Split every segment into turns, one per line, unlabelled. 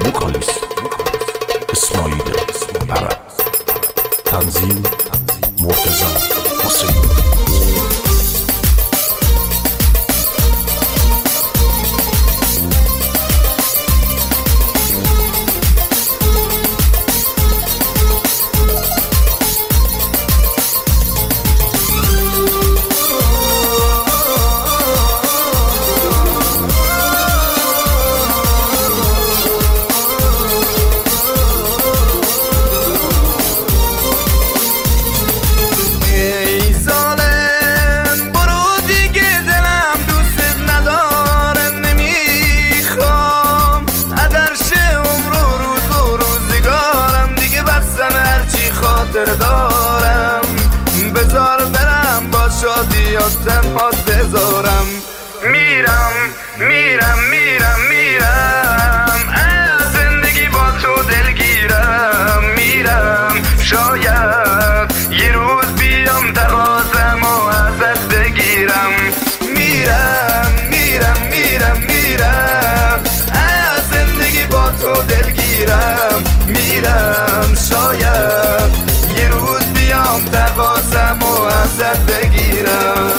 وکالیست اسماعیل عرب، تنظیم مرتضی حسین.
دارم بذار برم با شادیات تنها بذارم. میرم میرم میرم میرم از زندگی با تو دلگیرم. میرم شاید یه روز بیام تقاضم و ازت بگیرم. میرم میرم میرم میرم از زندگی با تو دلگیرم. میرم شاید یه روز بیام تقاضم و ازت بگیرم.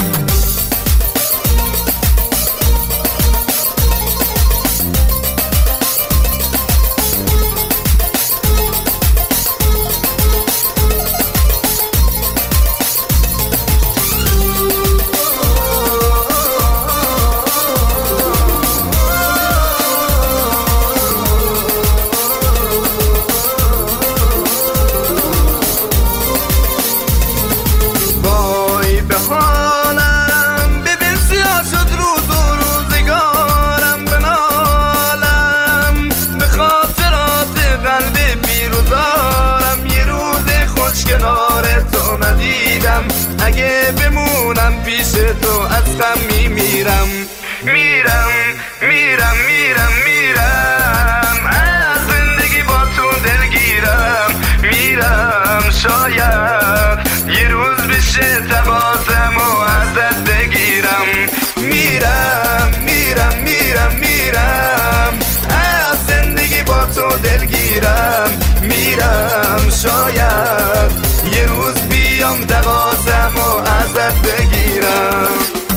اگه بمونم پیش تو از غم میمیرم. میرم میرم میرم میرم از زندگی با تو دلگیرم. میرم شاید یه روز بشه تقاضم و ازت بگیرم. میرم میرم میرم میرم از زندگی با تو دلگیرم. میرم شاید یه روز بیام تقاضم و ازت بگیرم.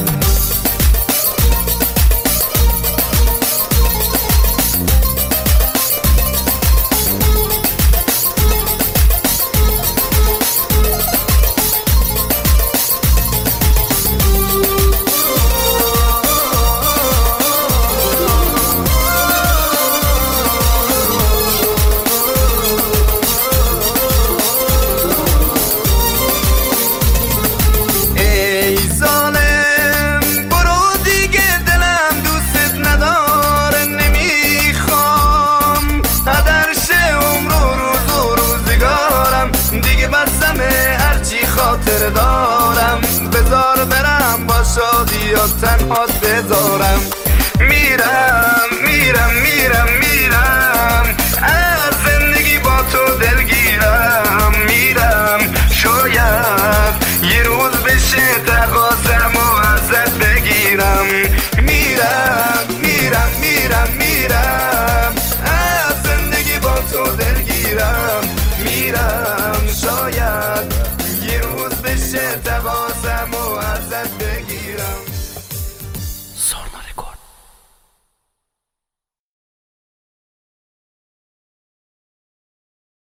دارم بذار برم با شادیات تنها بذارم. میرم